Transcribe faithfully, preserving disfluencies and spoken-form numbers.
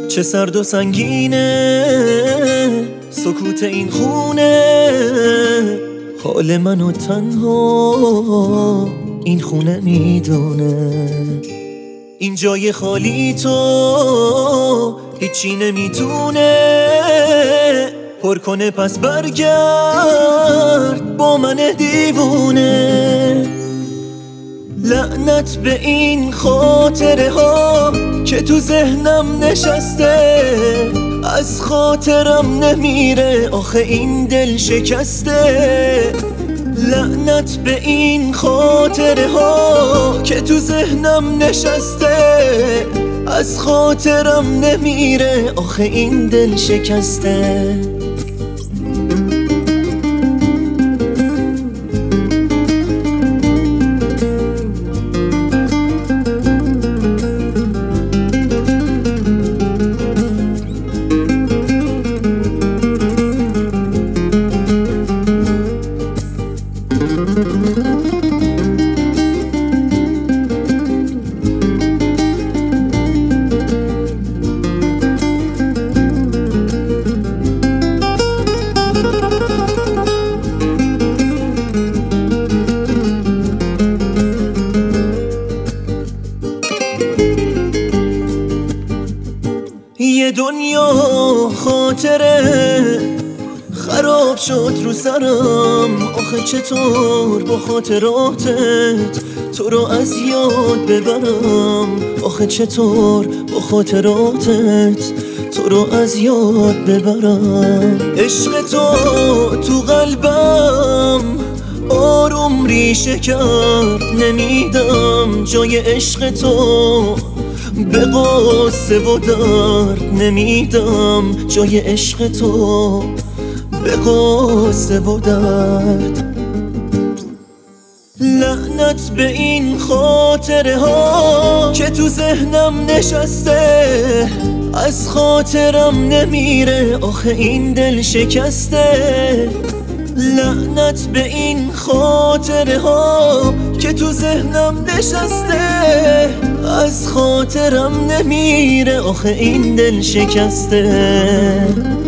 چه سرد و سنگینه سکوت این خونه، حال منو تنها این خونه میدونه. این جای خالی تو هیچی نمیتونه پر کنه، پس برگرد با من دیوونه. لعنت به این خاطره ها که تو ذهنم نشسته، از خاطرم نمیره آخه این دل شکسته. لعنت به این خاطره ها که تو ذهنم نشسته، از خاطرم نمیره آخه این دل شکسته. یه دنیا خاطره خراب شد رو سرم، آخه چطور با خاطراتت تو رو از یاد ببرم، آخه چطور با خاطراتت تو رو از یاد ببرم. عشق تو تو قلبم آروم ریشه کرد، نمیدم جای عشق تو به قصه و درد، نمیدم جای عشق تو به قصه و درد. لعنت به این خاطره ها که تو ذهنم نشسته، از خاطرم نمیره آخه این دل شکسته. لعنت به این خاطره ها که تو ذهنم نشسته، از خاطرم نمیره آخه این دل شکسته.